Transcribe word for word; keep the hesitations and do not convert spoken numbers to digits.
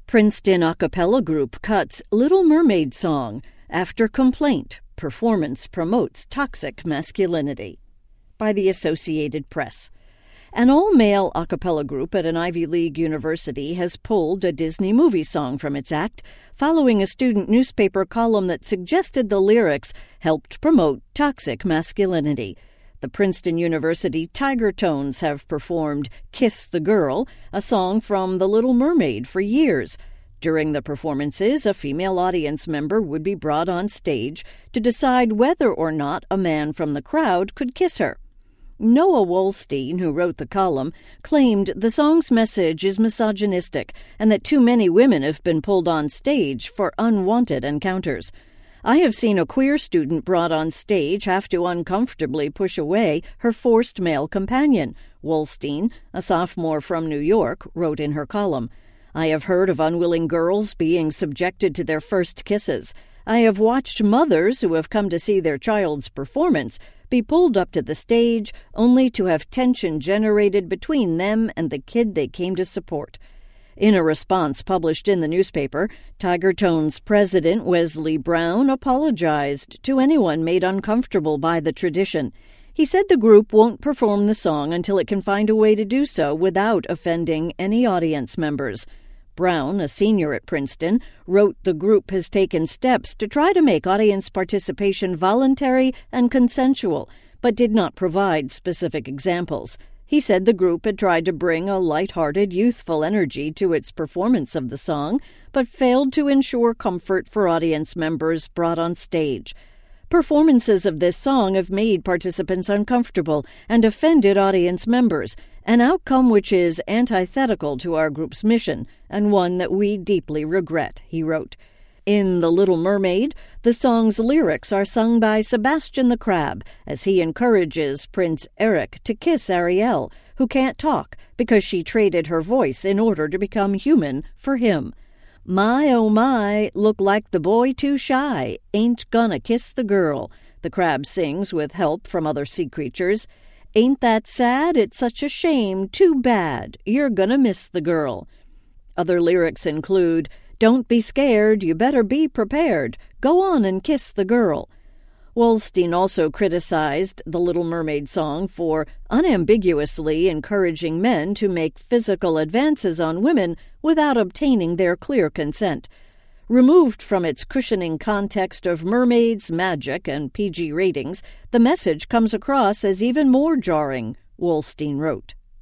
Princeton a cappella group cuts Little Mermaid song after complaint. Performance promotes toxic masculinity. By the Associated Press. An all-male a cappella group at an Ivy League university has pulled a Disney movie song from its act, following a student newspaper column that suggested the lyrics helped promote toxic masculinity. The Princeton University Tiger Tones have performed Kiss the Girl, a song from The Little Mermaid, for years. During the performances, a female audience member would be brought on stage to decide whether or not a man from the crowd could kiss her. Noah Wolstein, who wrote the column, claimed the song's message is misogynistic and that too many women have been pulled on stage for unwanted encounters. I have seen a queer student brought on stage have to uncomfortably push away her forced male companion, Wolstein, a sophomore from New York, wrote in her column. I have heard of unwilling girls being subjected to their first kisses. I have watched mothers who have come to see their child's performance be pulled up to the stage only to have tension generated between them and the kid they came to support. In a response published in the newspaper, Tiger Tones president Wesley Brown apologized to anyone made uncomfortable by the tradition. He said the group won't perform the song until it can find a way to do so without offending any audience members. Brown, a senior at Princeton, wrote the group has taken steps to try to make audience participation voluntary and consensual, but did not provide specific examples. He said the group had tried to bring a light-hearted, youthful energy to its performance of the song, but failed to ensure comfort for audience members brought on stage. Performances of this song have made participants uncomfortable and offended audience members, an outcome which is antithetical to our group's mission and one that we deeply regret, he wrote. In The Little Mermaid, the song's lyrics are sung by Sebastian the Crab as he encourages Prince Eric to kiss Ariel, who can't talk because she traded her voice in order to become human for him. My, oh my, look like the boy too shy, ain't gonna kiss the girl, the crab sings with help from other sea creatures. Ain't that sad? It's such a shame, too bad, you're gonna miss the girl. Other lyrics include, don't be scared, you better be prepared, go on and kiss the girl. Wolstein also criticized the Little Mermaid song for unambiguously encouraging men to make physical advances on women without obtaining their clear consent. Removed from its cushioning context of mermaids, magic, and P G ratings, the message comes across as even more jarring, Wolstein wrote.